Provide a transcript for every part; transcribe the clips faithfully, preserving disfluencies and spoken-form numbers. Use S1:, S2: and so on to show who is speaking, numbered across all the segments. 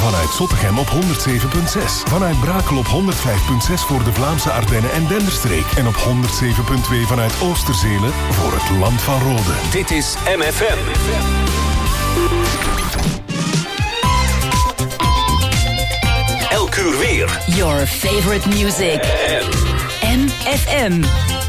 S1: Vanuit Zottegem op honderd zeven komma zes. Vanuit Brakel op honderd vijf komma zes voor de Vlaamse Ardennen en Denderstreek. En op honderd zeven komma twee vanuit Oosterzelen voor het Land van Rode.
S2: Dit is M F M. Elk uur weer.
S3: Your favorite music. M F M.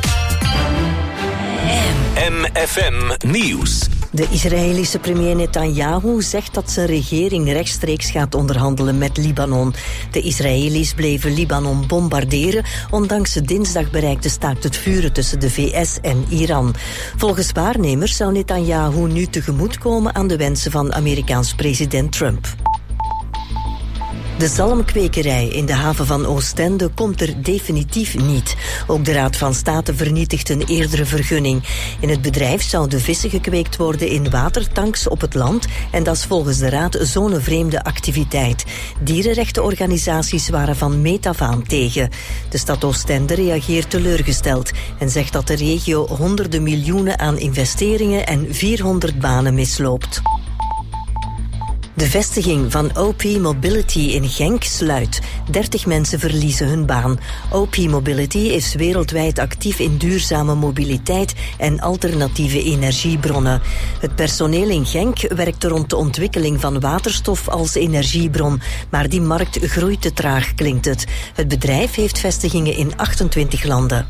S2: M F M Nieuws.
S4: De Israëlische premier Netanyahu zegt dat zijn regering rechtstreeks gaat onderhandelen met Libanon. De Israëli's bleven Libanon bombarderen, ondanks de dinsdag bereikte staakt het vuren tussen de V S en Iran. Volgens waarnemers zou Netanyahu nu tegemoetkomen aan de wensen van Amerikaans president Trump. De zalmkwekerij in de haven van Oostende komt er definitief niet. Ook de Raad van State vernietigt een eerdere vergunning. In het bedrijf zouden vissen gekweekt worden in watertanks op het land en dat is volgens de Raad zo'n vreemde activiteit. Dierenrechtenorganisaties waren van meet af aan tegen. De stad Oostende reageert teleurgesteld en zegt dat de regio honderden miljoenen aan investeringen en vierhonderd banen misloopt. De vestiging van O P Mobility in Genk sluit. dertig mensen verliezen hun baan. O P Mobility is wereldwijd actief in duurzame mobiliteit en alternatieve energiebronnen. Het personeel in Genk werkt rond de ontwikkeling van waterstof als energiebron, maar die markt groeit te traag, klinkt het. Het bedrijf heeft vestigingen in achtentwintig landen.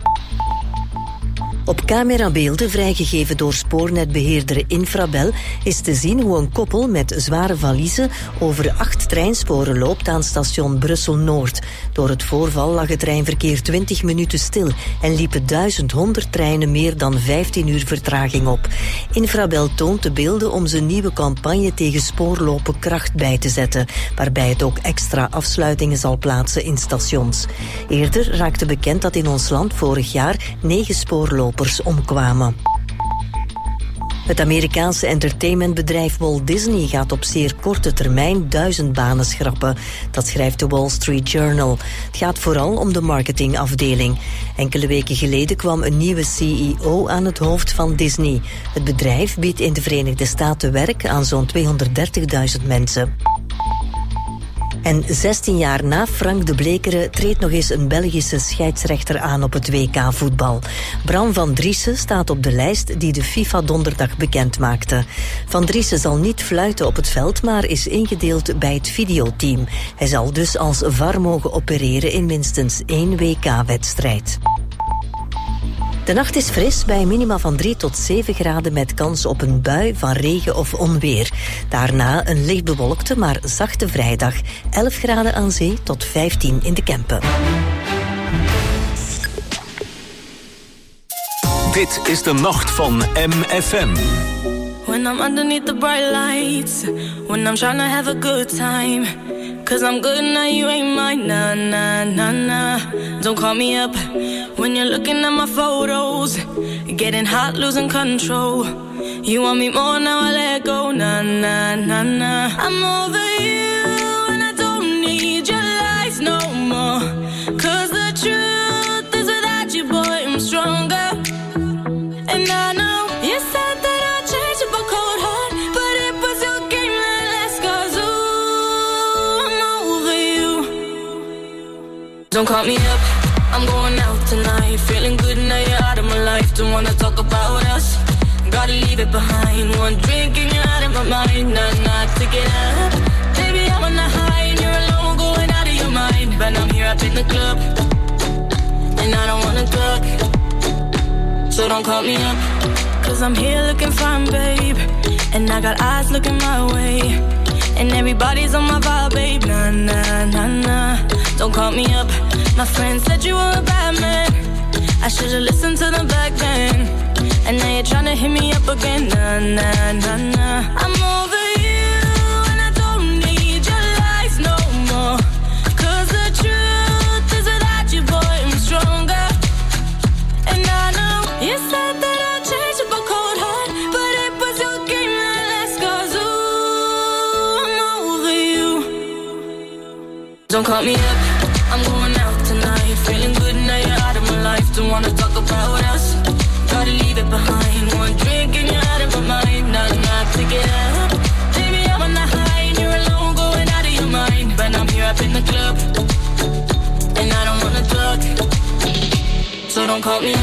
S4: Op camerabeelden vrijgegeven door spoornetbeheerder Infrabel is te zien hoe een koppel met zware valiezen over acht treinsporen loopt aan station Brussel-Noord. Door het voorval lag het treinverkeer twintig minuten stil en liepen duizend honderd treinen meer dan vijftien uur vertraging op. Infrabel toont de beelden om zijn nieuwe campagne tegen spoorlopen kracht bij te zetten, waarbij het ook extra afsluitingen zal plaatsen in stations. Eerder raakte bekend dat in ons land vorig jaar negen spoorlopers omkwamen. Het Amerikaanse entertainmentbedrijf Walt Disney gaat op zeer korte termijn duizend banen schrappen. Dat schrijft de Wall Street Journal. Het gaat vooral om de marketingafdeling. Enkele weken geleden kwam een nieuwe C E O aan het hoofd van Disney. Het bedrijf biedt in de Verenigde Staten werk aan zo'n tweehonderddertigduizend mensen. En zestien jaar na Frank de Blekeren treedt nog eens een Belgische scheidsrechter aan op het W K-voetbal. Bram van Driessen staat op de lijst die de FIFA donderdag bekend maakte. Van Driessen zal niet fluiten op het veld, maar is ingedeeld bij het videoteam. Hij zal dus als V A R mogen opereren in minstens één W K-wedstrijd. De nacht is fris bij minima van drie tot zeven graden met kans op een bui van regen of onweer. Daarna een licht bewolkte, maar zachte vrijdag. elf graden aan zee tot vijftien in de Kempen.
S2: Dit is de nacht van M F M.
S5: When I'm underneath the bright lights, when I'm trying to have a good time, cause I'm good now, you ain't mine, nah, nah, nah, nah. Don't call me up when you're looking at my photos, getting hot, losing control. You want me more, now I let go, nah, nah, nah, nah. I'm over you and I don't need your lies no more, cause the truth is without you, boy, I'm stronger. And I know you said that I'd change up a cold heart, but it was your game that last, cause ooh, I'm over you. Don't call me up, I'm going out tonight, feeling good now you're out of my life. Don't wanna talk about us, gotta leave it behind. One drink and you're out of my mind, nah, nah, take it up. Baby, I'm on the high and you're alone, going out of your mind. But I'm here up in the club, and I don't wanna talk, so don't call me up, cause I'm here looking fine, babe, and I got eyes looking my way, and everybody's on my vibe, babe, nah, nah, nah, nah. Don't call me up, my friend said you were a bad man, I should've listened to them back then, and now you're tryna hit me up again, nah, nah, nah, nah. I'm over you, and I don't need your lies no more, cause the truth is without you, boy, I'm stronger. And I know you said that I'd change up a cold heart, but it was your game that last, cause ooh, I'm over you. Don't call me up, I'm going out tonight, feeling good now you're out of my life. Don't wanna talk about us, gotta leave it behind. One drink and you're out of my mind, nah, nah, take it up. Baby, I'm on the high and you're alone, going out of your mind. call me up.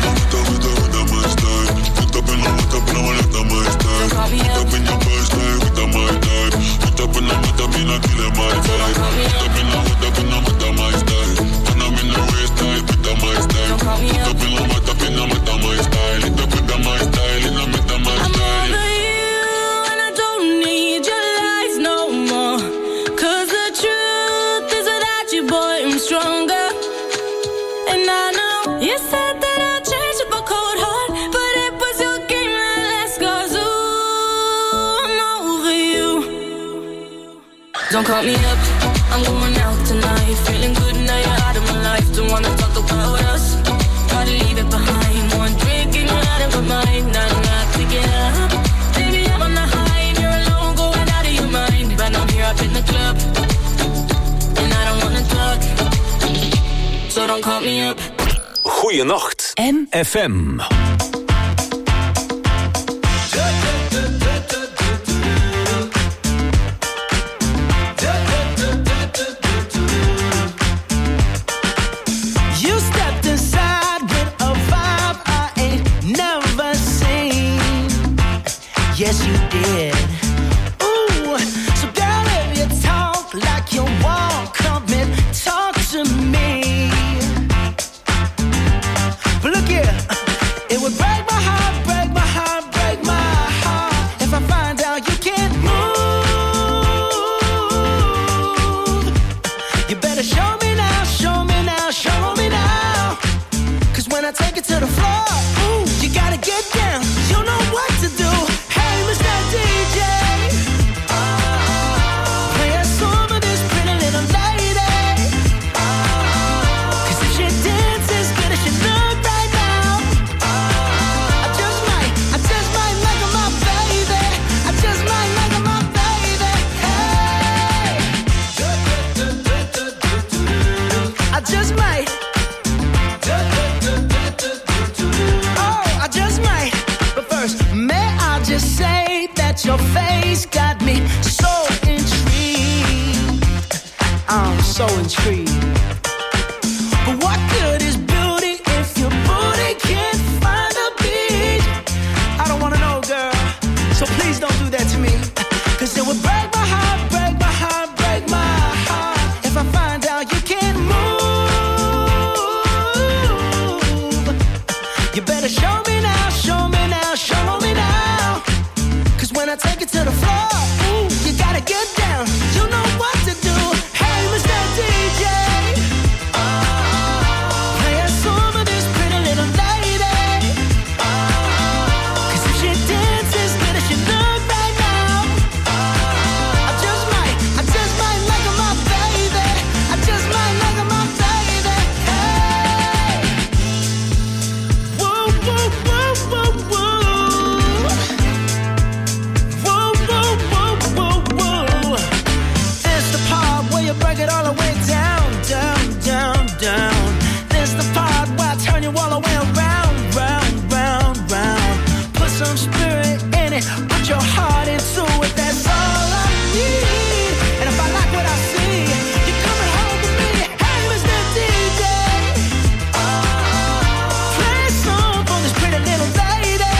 S6: Put up in the mata, put up in the my style. Put up in your first time with the my type. Put up in the mata, me not kill my vibe. Put up in the mata, put up in the my style. And I'm in the waist type with the my style. Put up in the mata, put up in the my style. Put up in the my style, in the mata my style.
S5: I'm over you and I don't need your lies no more. 'Cause the truth is without you, boy, I'm stronger. And I know you said that I'd change up a cold heart, but it was your game that last. 'Cause ooh, I'm over you. Don't call me up, I'm going out tonight. Feeling good now you're out of my life. Don't wanna talk about us, gotta leave it behind. One drink and you're out of my mind. Not enough to get up. Baby, I'm on the high and you're alone, going out of your mind. But I'm here up in the club, and I don't wanna talk, so don't call me up.
S2: Goeienacht,
S3: M
S2: F M.
S7: You stepped inside with a vibe I ain't never seen. Yes, you did. Ooh, so girl, if you talk like you walk, come and talk to me. But look here, it would break my heart, break my heart, break my heart if I find out you can't move. You better show me now, show me now, show me now. 'Cause when I take it to the floor, ooh, you gotta get down. You know what to do. Hey, Mister D J, play a song for this pretty little lady. 'Cause if she dances as good as she look right now, I just might, I just might make her my baby. I just might make her my baby. Hey, I just might. Oh, I just might. But first, may I just say that your face got me so intrigued. I'm so intrigued. But what good is beauty if your booty can't find a beat? I don't wanna know, girl, so please don't do that to me. 'Cause it would break my heart, break my heart, break my heart if I find out you can't move. You better show me now, show me now, show me now. 'Cause when I take it to the floor, ooh, you gotta get down. You know what to do. Hey, Mister D J, play a song for this pretty little lady. 'Cause if she dances as good as she look right now, I just might, I just might make her my baby. I just might make her my baby. Hey, whoa, whoa, whoa, whoa, whoa. Whoa, whoa, whoa, whoa, whoa. This the part where you break it all the way down, down, down, down. This the part where I turn you all the way around, round, round, round. Put some spirit in it, put your heart into it. That's all I need. And if I like what I see, you're coming home with me. Hey, Mister D J, play a song for this pretty little lady.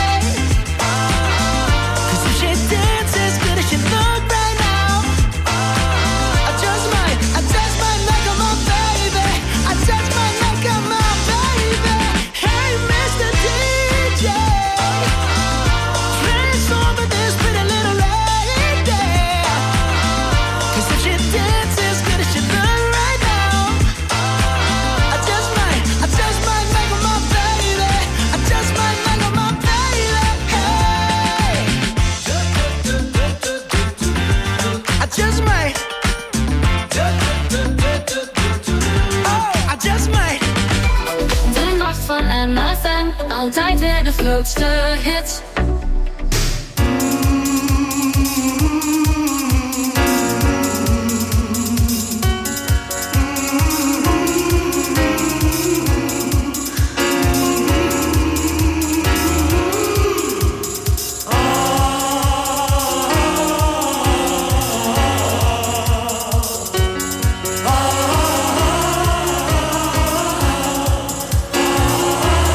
S7: 'Cause if she dances as good as she look right now, I just might, I just might make her my baby. I just might make her my baby. Hey, Mister D J, play a song for this pretty little lady. 'Cause if she dances as good as she look right now, I just might, I just might make her my baby. I just might make her my baby. Hey, I just might. Oh, I just might.
S8: Doing my fun and my thing. Altijd weer de grootste hits.
S7: Oh,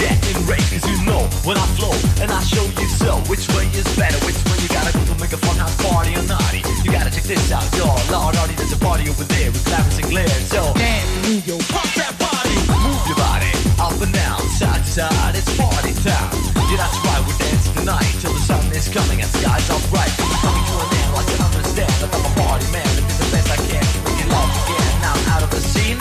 S9: get enraged, cause you know when I flow and I show you so. Which way is better, which way you gotta go to make a fun house party or naughty. You gotta check this out, yo, Lord Artie, there's a party over there with Clarence and Glare. So, man, move your pump that body, move your body up and down, side to side, it's party time. Yeah, that's right, we're dancing tonight till the sun is coming and skies are bright. Coming to an end, like you understand that I'm a party man, and do the best I can to bring you love again. Now out of the scene.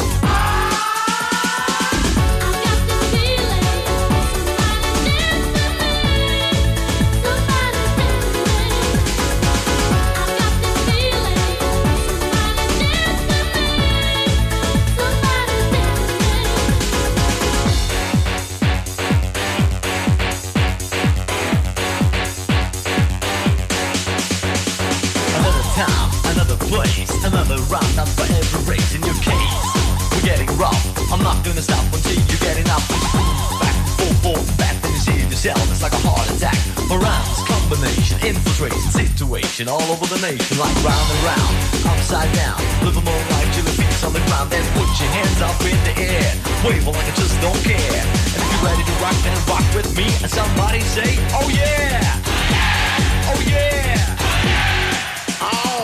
S9: Another round up for every race in your case. We're getting rough, I'm not gonna stop until you get enough. Back, forth, forth, back, then you see it yourself. It's like a heart attack. Around, combination, infiltration, situation all over the nation. Like round and round, upside down. Live a more life till your feet's on the ground. Then put your hands up in the air. Wave like I just don't care. And if you're ready to rock, then rock with me. And somebody say, oh yeah! Oh yeah! Oh!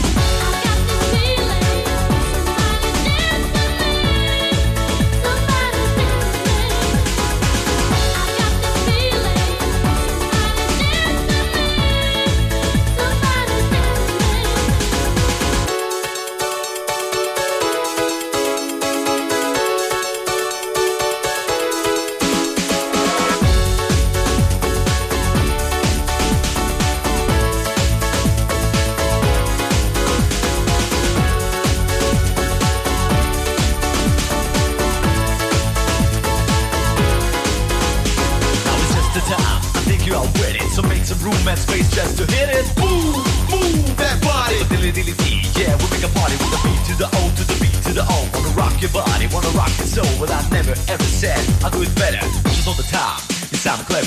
S9: Room and space just to hit it. Move, move that body. So dilly dilly dee, yeah, we make a party with the beat to the O to the B to the O. Wanna rock your body, wanna rock your soul. But I never ever said I'll do it better. Just all the time, you sound clever.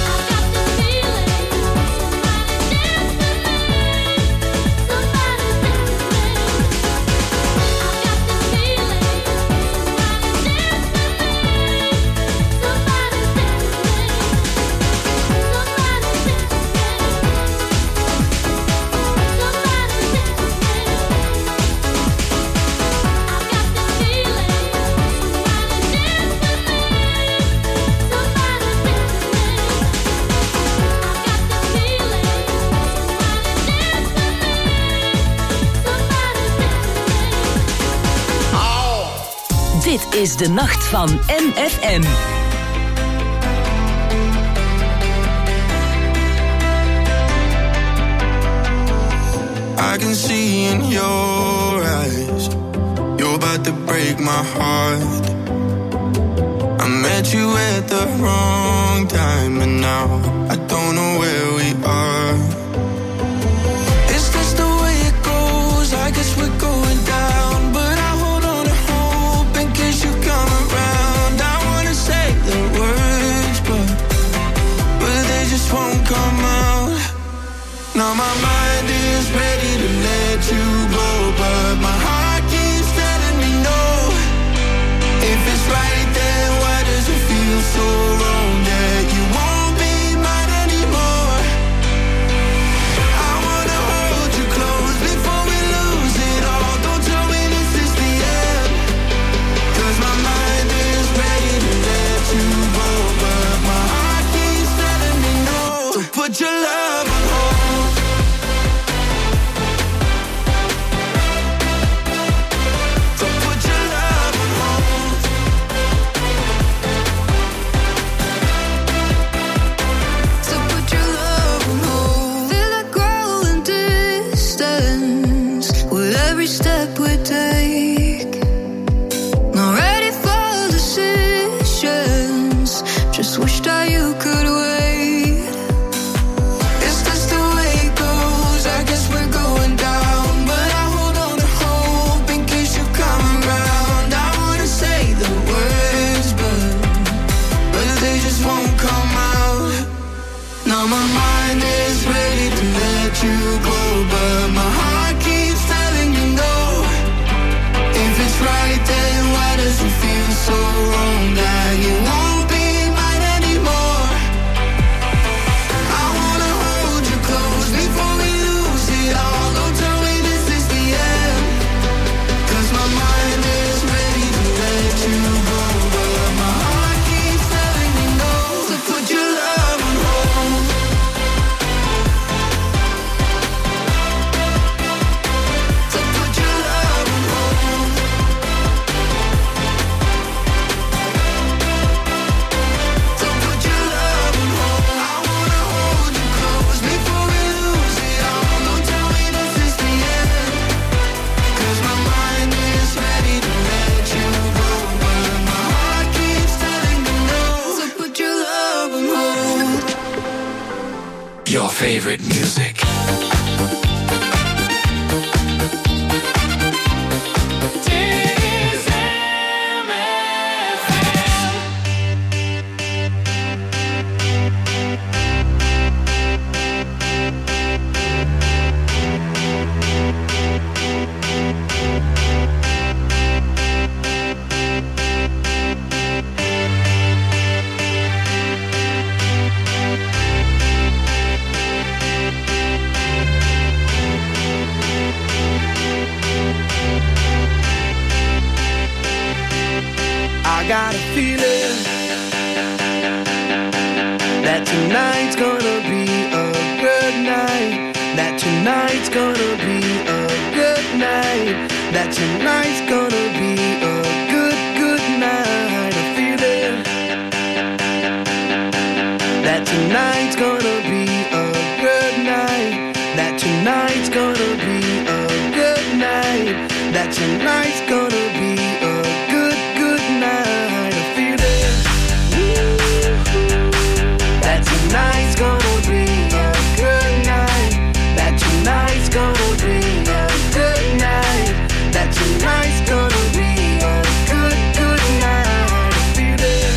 S3: Dit is de nacht van M F M.
S10: I can see in your eyes, you're about to break my heart. I met you at the wrong time, and now I don't know where we are. Is this the way it goes? I guess we're going down, but I hold on to hope in case you come around. I wanna say the words, but, but they just won't come out. Now my mind is ready to let you go, but my heart keeps telling me no. If it's right, then why does it feel so wrong that you won't be mine anymore? I wanna hold you close before we lose it all. Don't tell me this is the end, 'cause my mind is ready to let you go, but my heart keeps telling me no. So put your love on hold.
S11: Step we take, not ready for decisions. Just wish that you could wait. Is this the way it goes? I guess we're going down, but I hold on to hope in case you come around. I wanna say the words, but but they just won't come out. Now my mind is ready to let you go, but my heart keeps telling you no. If it's right, then why does it feel so wrong that you won't be mine
S2: Your favorite music.
S7: I got a feeling that tonight's gonna be a good night. That tonight's gonna be a good night. That tonight's gonna be a good, good night. A feeling that tonight's gonna be a good night. That tonight's gonna be a good night. That tonight's gonna be a good, good night. A feeling that tonight's gonna be a good night. That tonight's gonna be a good night. That tonight's gonna be a good, good night. A feeling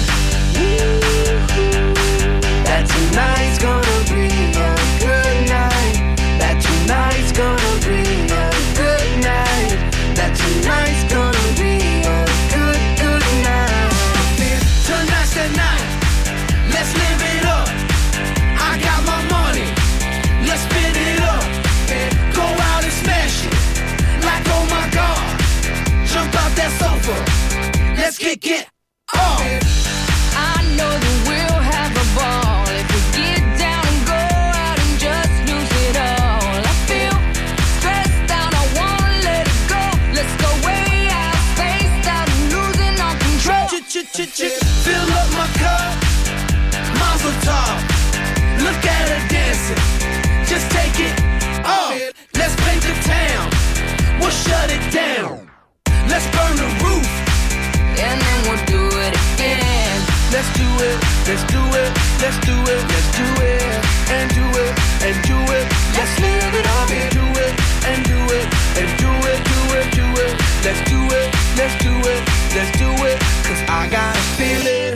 S7: that tonight's gonna be a good night. That tonight's gonna be a good night. That tonight's gonna be a good, good night. Tonight's the night. Let's live it up. I got my money. Let's spin it up. Go out and smash it. Like oh my God. Jump out that sofa. Let's kick it off.
S12: I know that we'll have a ball if we get down and go out and just lose it all. I feel stressed out, I wanna let it go. Let's go way out, spaced out and losing all control.
S7: Fill up my cup, Mazel tov. Look at her dancing, just take it off. Let's paint the town, we'll shut it down. Let's burn the roof,
S12: and then we'll do it again.
S7: let's do it, let's do it, let's do it, let's do it, and do it, and do it. Let's live it up and do it, and do it, and do it, do it, do it. Let's do it, let's do it, let's do it. Cause I got a feeling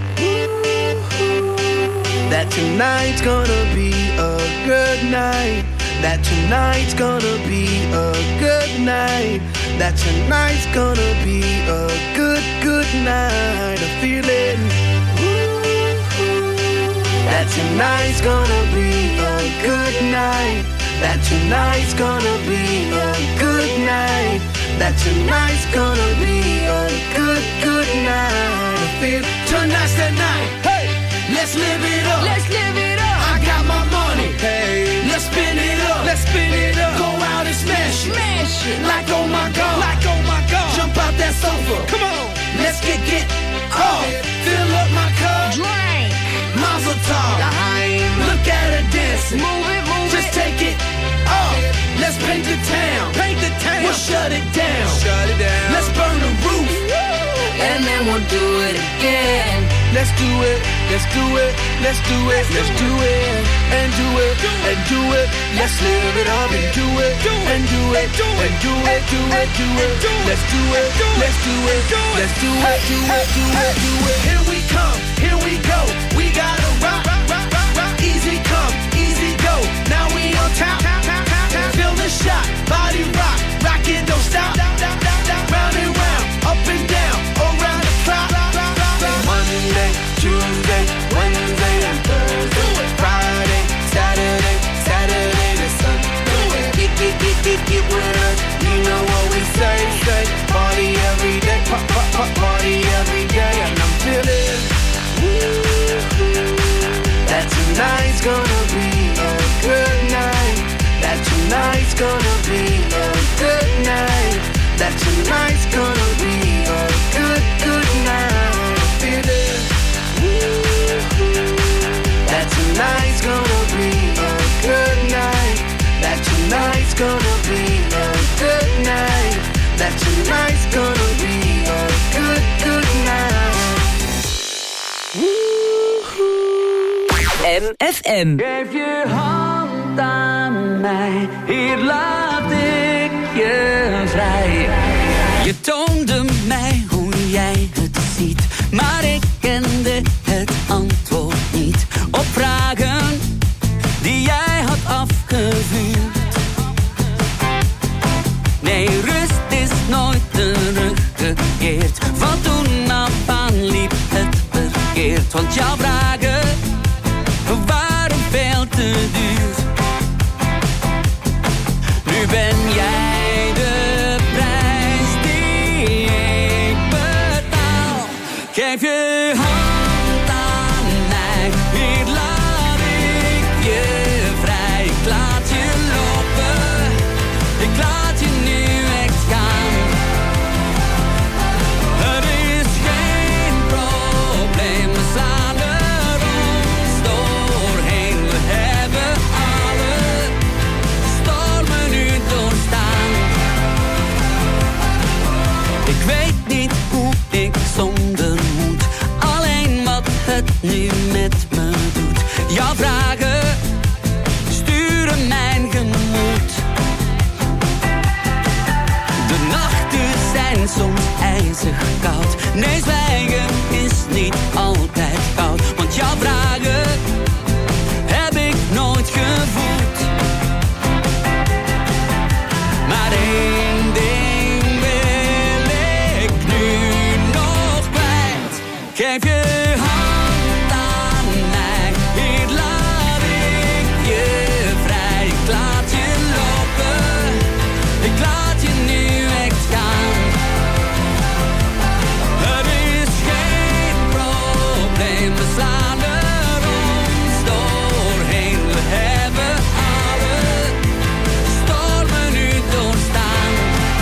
S7: that tonight's gonna be a good night. That tonight's gonna be a good night. That tonight's gonna be a good, good night. A feeling that tonight's gonna be a good night. That tonight's gonna be a good night. That tonight's gonna be a good, good night. I feel tonight's the night. Hey, let's live it up.
S12: Let's live it up.
S7: I got my money. Hey, let's spin it up. Let's spin it up. Go out and smash it.
S12: Smash it.
S7: Like oh my God.
S12: Like oh my God.
S7: Jump out that sofa.
S12: Come on.
S7: Let's get get off. Fill up my cup.
S12: Drink.
S7: Mazel tov. Look at her dancing.
S12: Move it, move
S7: Just
S12: it.
S7: take it off. Let's paint the town.
S12: Paint the town.
S7: We'll shut it down.
S12: Shut it down.
S7: Let's burn the roof.
S12: And then we'll do it again.
S7: Let's do it, let's do it, let's do it, let's do it, and do it, and do it. Let's live it up and do it, and do it, and do it, do it, do it. Let's do it, let's do it, let's do it, do it, do it, do it. Here we come, here we go. We gotta rock, rock, rock, rock. Easy come, easy go. Now we on top, feel the shot, body rock, rock it, don't stop. Round and round, up and down, around the clock. Monday, Tuesday, Wednesday, and Thursday, Friday, Saturday, Saturday to Sunday. Get, get, get, get, get with us. You know what we say, say. Party every day, pop, pop, pop, party every day. And I'm feeling that tonight's gonna be a good night. That tonight's gonna be a good night. That tonight's gonna be a good, good night. Feeling that tonight's gonna be a good night. That tonight's gonna be a good night. That tonight's gonna be a good, good night.
S3: M F M.
S13: Geef je hand aan mij, hier laat ik je vrij. Je toonde mij hoe jij het ziet, maar ik kende het antwoord niet op vragen die jij had afgevuurd. Nee, rust is nooit teruggekeerd. Van toen af aan liep het verkeerd, want jouw vragen waren veel te duur. Nu ben jij de prijs die ik betaal. Geef je hand aan mij, hier laat ik je vrij. Ik laat je lopen, ik laat je nu echt gaan. Er is geen probleem, we slaan er ons doorheen. We hebben alle stormen nu doorstaan. Ik weet niet hoe ik zonder moet, alleen wat het nu met me doet. Jouw vragen sturen mijn gemoed. De nachten zijn soms ijzig koud. Nee, zwijgen is niet altijd koud, want jouw vragen heb ik nooit gevoeld. Maar één ding wil ik nu nog kwijt. Geef je hand aan mij, hier laat ik je vrij. Ik laat je lopen, ik laat je nu echt gaan. Er is geen probleem, we slaan er ons doorheen. We hebben alle stormen nu doorstaan.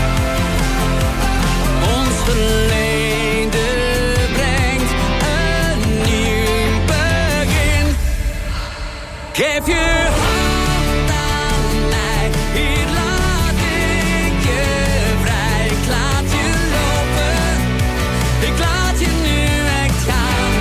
S13: Ons verleden brengt een nieuw begin. Geef je hand aan mij, hier laat ik je vrij. Ik laat je lopen, ik laat je nu echt gaan.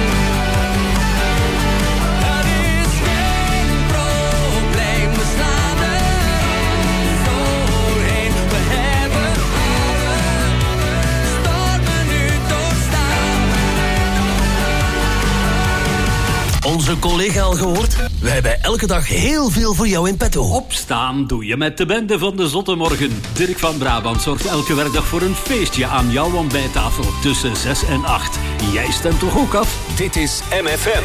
S13: Er is geen probleem, we slaan er ons doorheen. We hebben alle stormen nu doorstaan.
S14: Onze collega al gehoord? We hebben elke dag heel veel voor jou in petto.
S15: Opstaan doe je met de bende van de Zottemorgen. Dirk van Brabant zorgt elke werkdag voor een feestje aan jouw ontbijttafel tussen zes en acht. Jij stemt toch ook af?
S2: Dit is M F M.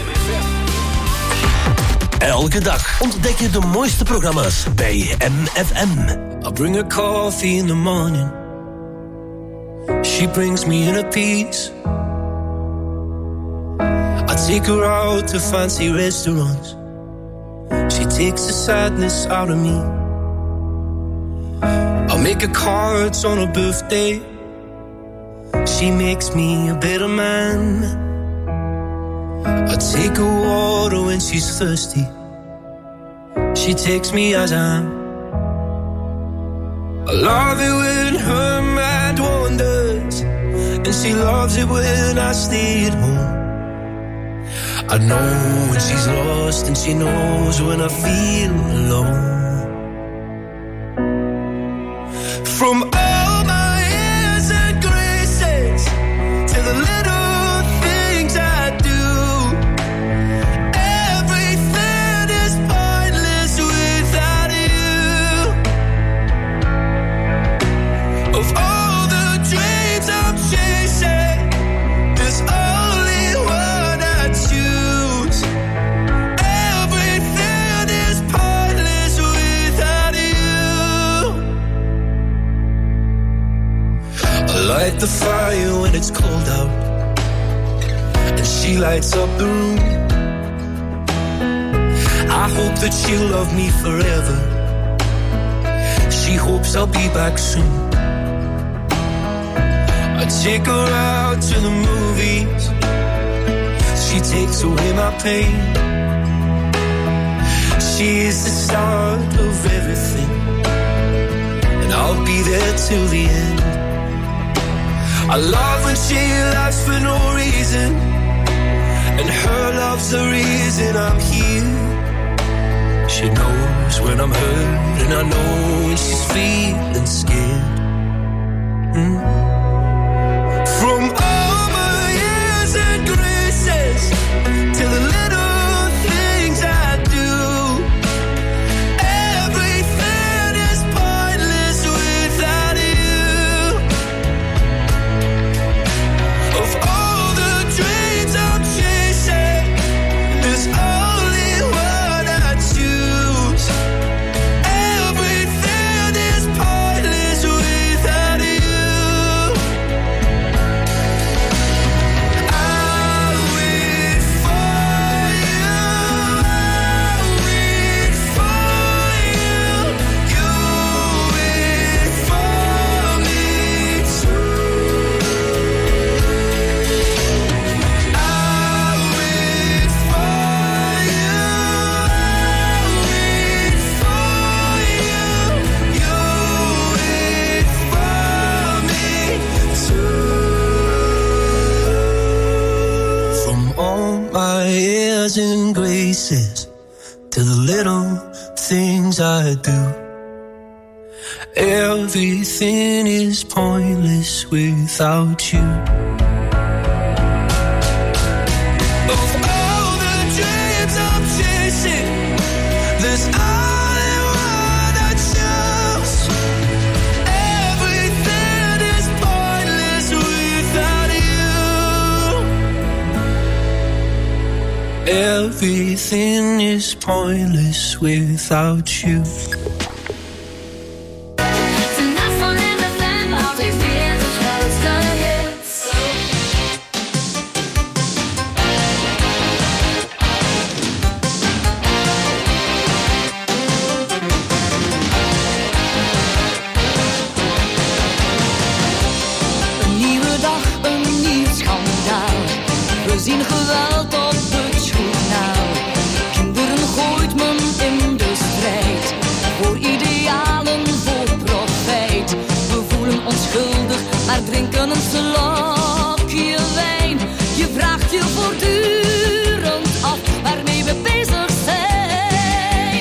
S14: Elke dag ontdek je de mooiste programma's bij M F M.
S16: I bring her coffee in the morning. She brings me inner peace. I take her out to fancy restaurants. She takes the sadness out of me. I'll make her cards on her birthday. She makes me a better man. I take her water when she's thirsty. She takes me as I am. I love it when her mind wanders, and she loves it when I stay at home. I know when she's lost, and she knows when I feel alone. From all my airs and graces to the little things I do, everything is pointless without you. Of all the dreams I'm chasing, there's only one I choose. Everything is pointless without you. I light the fire when it's cold out, and she lights up the room. I hope that she'll love me forever. She hopes I'll be back soon. I take her out to the movies. She takes away my pain. She is the start of everything, and I'll be there till the end. I love when she laughs for no reason, and her love's the reason I'm here. She knows when I'm hurt, and I know when she's feeling scared. Mm. From all my years and graces to the little things I do, everything is pointless without you. Of all the dreams I'm chasing, there's only one I choose. Everything is pointless without you. I'll wait for you, I'll wait for you, you wait for me too. I'll wait for you, I'll wait for you, you wait for me too. From all my airs and graces to the little things I do, everything is pointless without you. Of all the dreams I'm chasing, there's only one I choose. Everything is pointless without you. Everything is pointless without you.
S8: Tonight for everything, all these years of shows gonna hit.
S12: Een nieuwe dag, een nieuw schandaal. We zien geweld op het journaal. Kinderen gooit men in de strijd. Voor idealen, voor profijt. We voelen ons schuldig, maar drinken een slokje wijn. Je vraagt je voortdurend af waarmee we bezig zijn.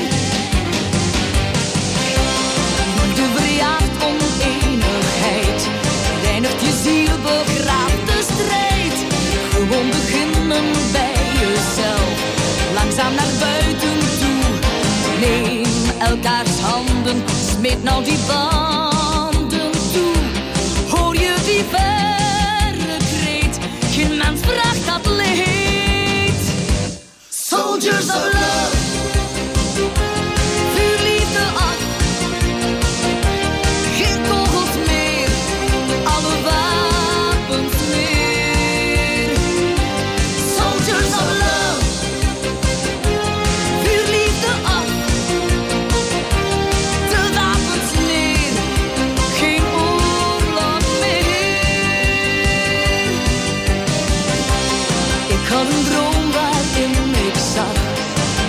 S12: Liefde verjaagt oneenigheid. Reinigt je ziel, begraaft de strijd. Gewoon beginnen bij jezelf. Langzaam naar buiten toe. Neem elkaars handen. Smeet nou die banden toe. Hoor je die verre kreet? Geen mens vraagt dat leed. Soldiers of love. Vuur liefde af. Geen kogels meer. Alle wapens neer. Soldiers of love. Vuur liefde af. De wapens neer. Geen oorlog meer. Ik had een droom waarin ik zag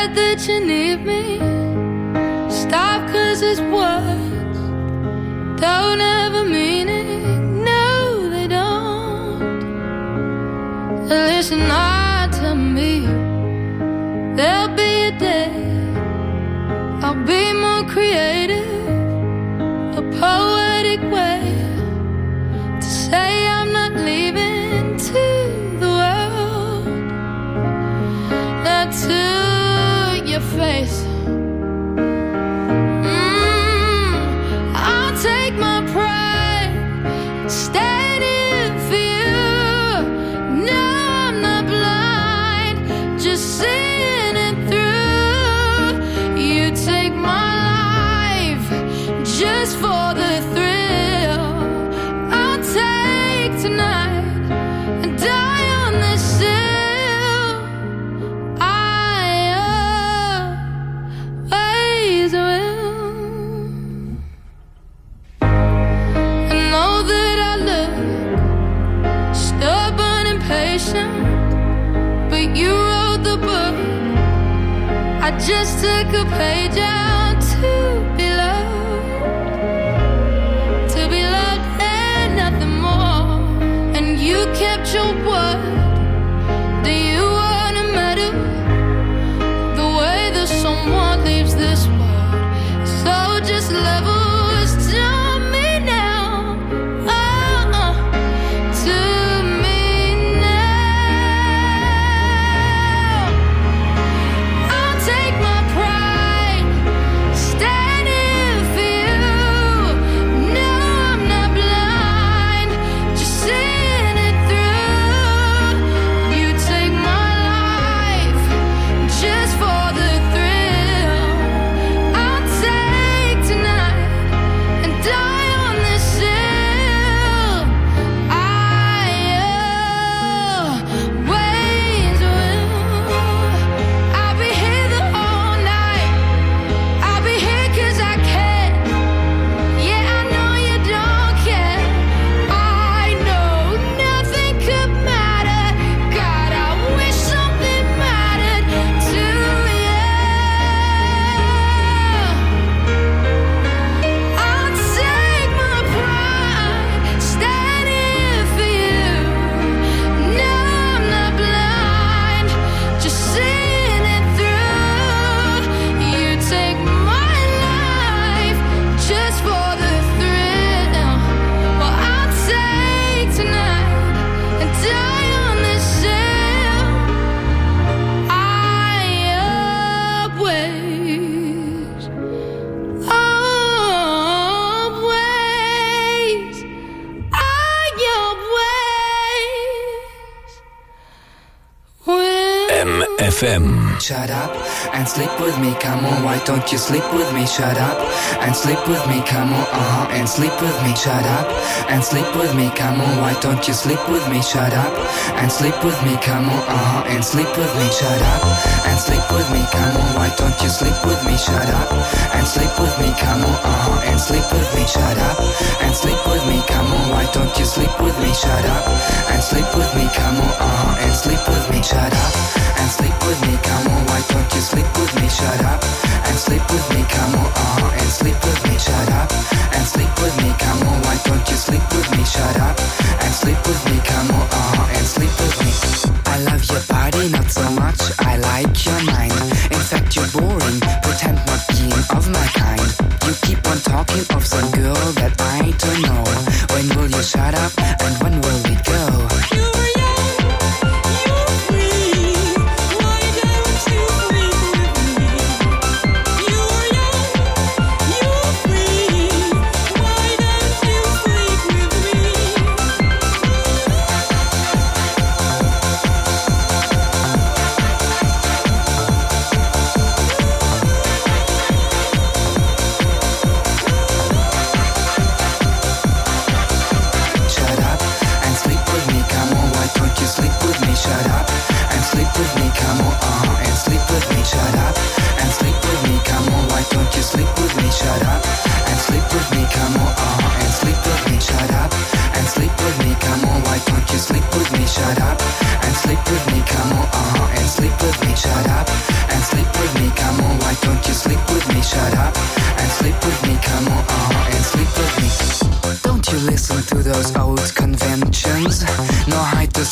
S12: said that you need me. Stop, cause it's words don't ever mean it. No, they don't. Listen hard to me. There'll be a day I'll be more creative, a poetic way to say I'm not leaving to the world. Not to your face. Mm, I'll take my pride, stand in for you. No, I'm not blind, just seeing it through. You take my life just for the thrill. I'll take tonight and die on this hill. I always will. I know that I look stubborn and patient, but you wrote the book. I just took a page out to be loved, to be loved and nothing more. And you kept your word. Do you want a medal? The way that someone leaves this world. So just levels to me now. Oh, uh, to me now. I'll take my pride, stand in for you. No, I'm not blind, just seeing it through. You take my life just for the thrill. I'll take tonight and die on this hill. I always will. I'll be here the whole night. I'll be here 'cause I can. Yeah, I know you don't care. I know nothing could matter. God, I wish something mattered to you. I'll take my pride, stand in for you. No, I'm not blind, just seeing it through. You take my life just for the thrill. Well, I'll take tonight and die on this hill. I always, always, I always will.
S2: M F M.
S17: Shut up and sleep with me, come on, why don't you sleep with me? Shut up and sleep with me, come on, uh-huh, and sleep with me. Shut up and sleep with me, come on, why don't you sleep with me? Shut up and sleep with me, come on, uh-huh, and sleep with me. Shut up and sleep with me, come on, why don't you sleep with me? Shut up and sleep with me, come on, uh-huh, and sleep with me. Shut up and sleep with me, come on, why don't you sleep with me? Shut up and sleep with me, come on, uh-huh, and sleep with me. Shut up and sleep with me, come on, why don't you sleep with me? Shut up and sleep with me, come on, uh-huh, and sleep with me. Shut up and sleep with me, come on, why don't you sleep with me? Shut up and sleep with me, come on, uh-huh, and sleep with me. I love your body, not so much, I like your mind. In fact, you're boring, pretend not being of my kind. You keep on talking of some girl that I don't know. When will you shut up and when will we go?
S12: You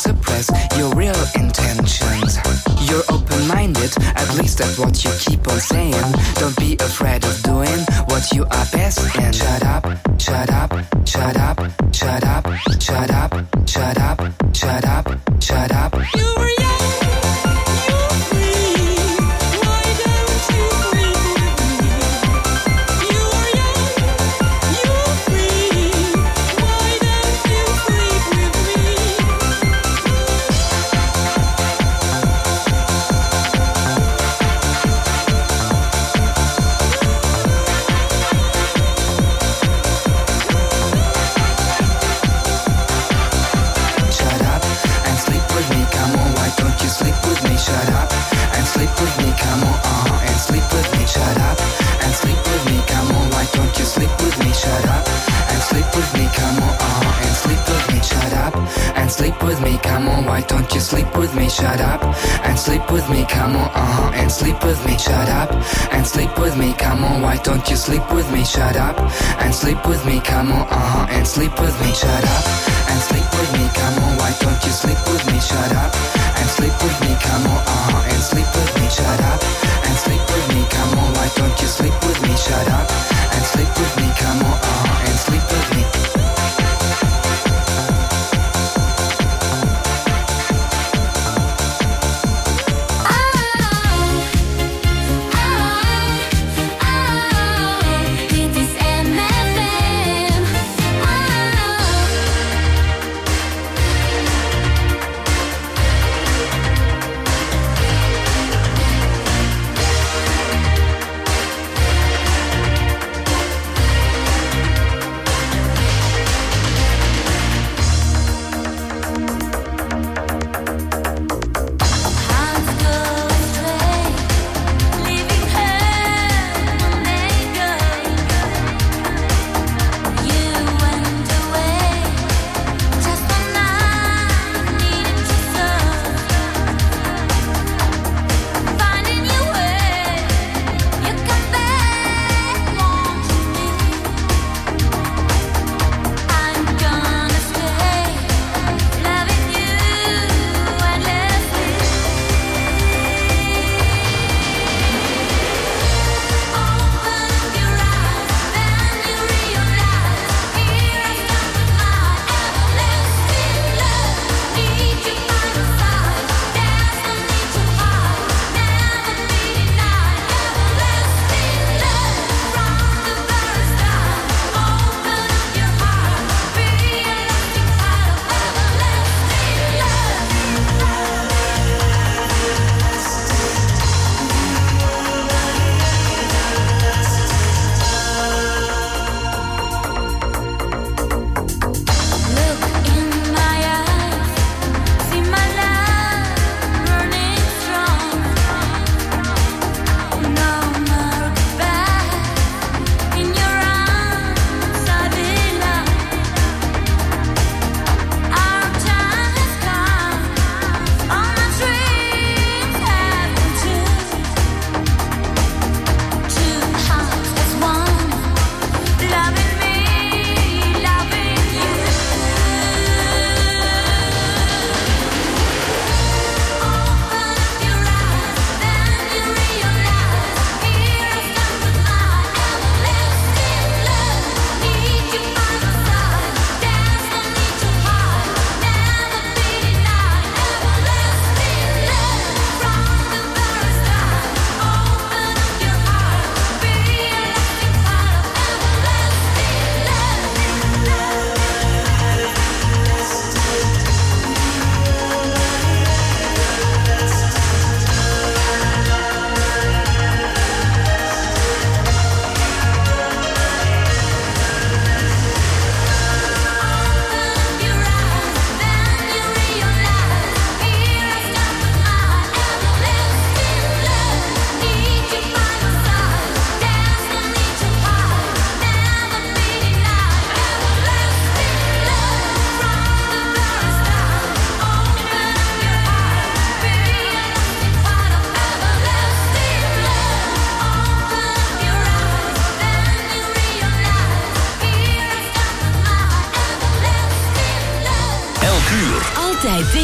S17: suppress your real intentions. You're open-minded, at least that's what you keep on saying. Don't be afraid of doing what you are best in. Shut up, shut up, shut up, shut up, shut up, shut up, shut up, shut up. You were young, you were free. Why don't you sleep with me? You were young, you were free. Why don't you sleep with me? Shut up and sleep with me, come on, why don't you sleep with me? Shut up and sleep with me, come on, uh-huh, and sleep with me. Shut up and sleep with me, come on, why don't you sleep with me? Shut up and sleep with me, come on, uh-huh, and sleep with me. Shut up and sleep with me, come on, why don't you sleep with me? Shut up and sleep with me, come on, uh-huh, and sleep with me. Shut up and sleep with me, come on, why don't you sleep with me? Shut up and sleep with me, come on, uh-huh, and sleep with me. Shut up and sleep with me, come on, why don't you sleep with me? Shut up and sleep with me, come on, uh-huh, and sleep with me. Shut up and sleep with me, come on, why don't you sleep with me? Shut up and sleep with me, come on, uh-huh, and sleep with me.
S8: Dit is M F M.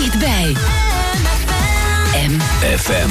S3: dichtbij. M F M.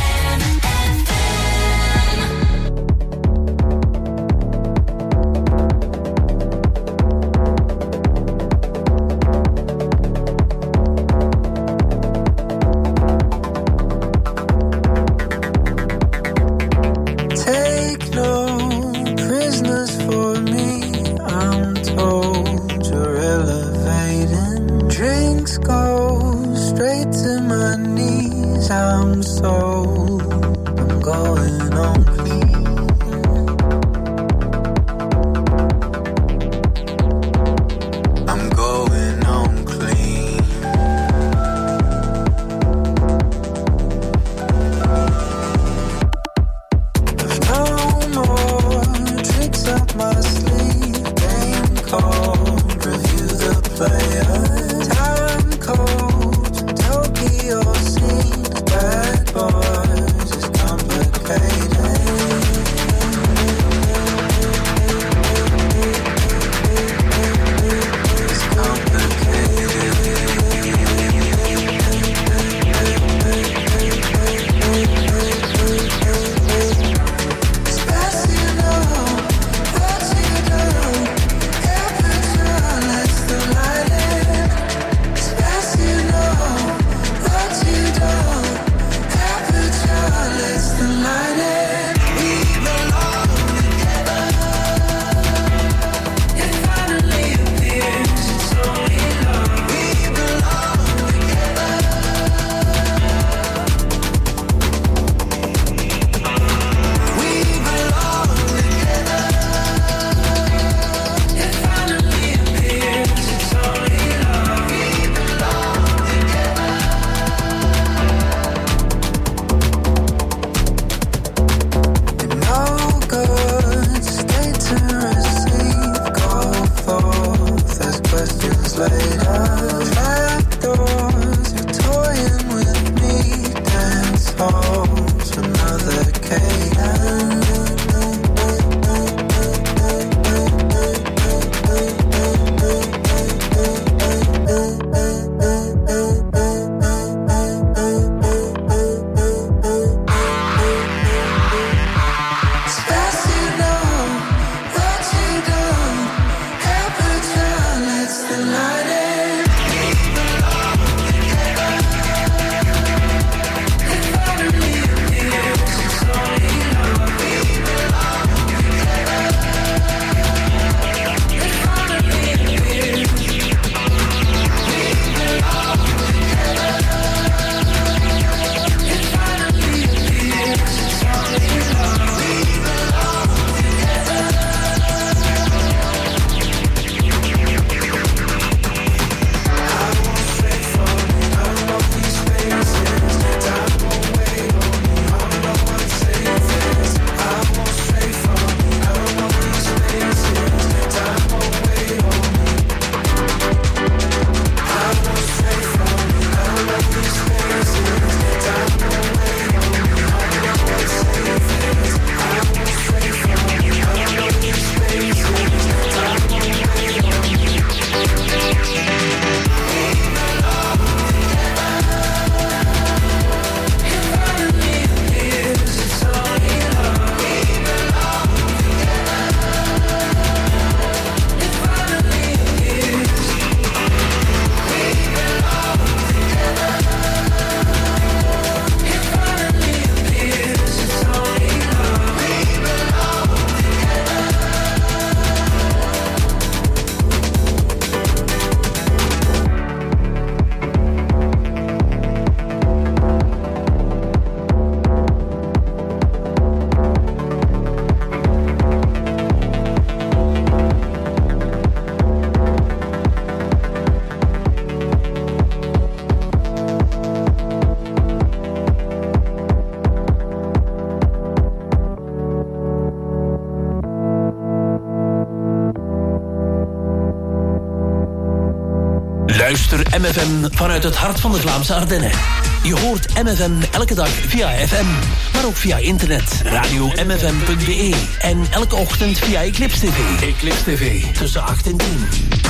S14: Luister M F M vanuit het hart van de Vlaamse Ardennen. Je hoort M F M elke dag via F M, maar ook via internet, radio m f m punt b e en elke ochtend via Eclipse T V. Eclipse T V, tussen acht en tien.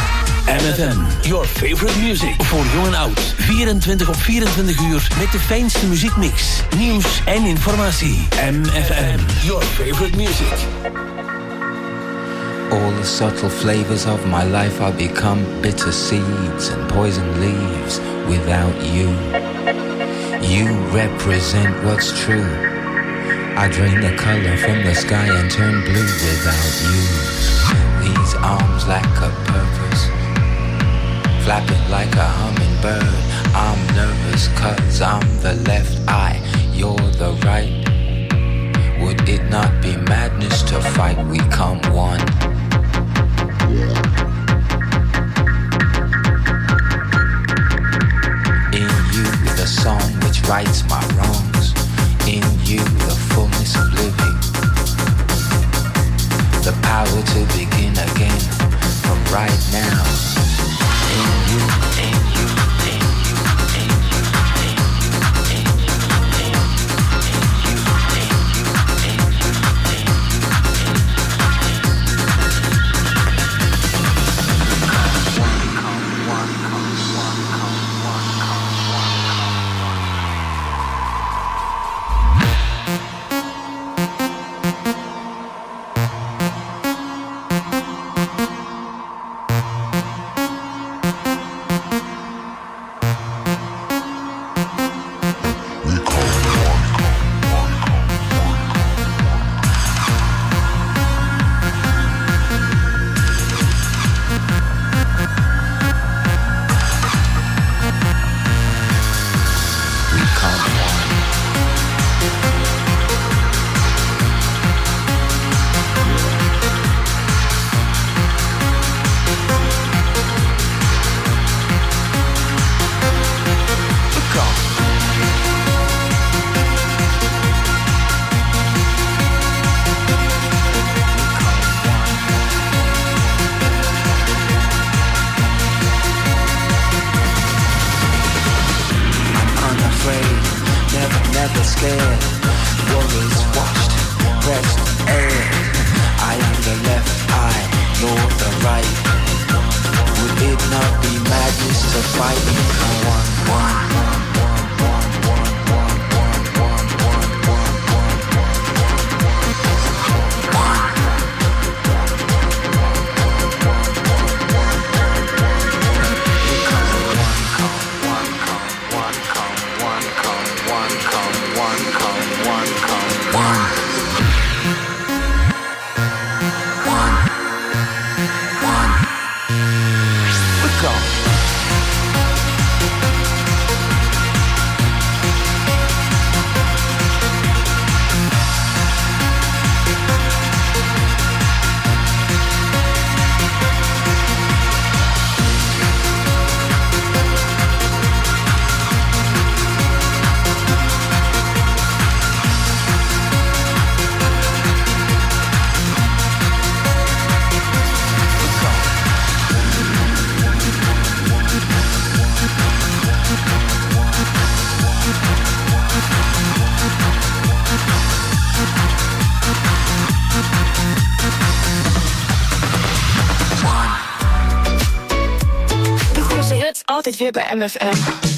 S14: M F M, your favorite music. Voor jong en oud, vierentwintig op vierentwintig uur met de fijnste muziekmix, nieuws en informatie. M F M, your favorite music.
S17: All the subtle flavors of my life I become bitter seeds and poison leaves without you. You represent what's true. I drain the color from the sky and turn blue without you. These arms lack a purpose, flapping like a hummingbird. I'm nervous cause I'm the left eye, you're the right. Would it not be madness to fight? We come one. In you the song which rights my wrongs. In you the fullness of living, the power to begin again from right now. In you, in you, in you, in you, in you, in you, in you, in you, in you, in you, in
S18: Altijd weer bij M F M.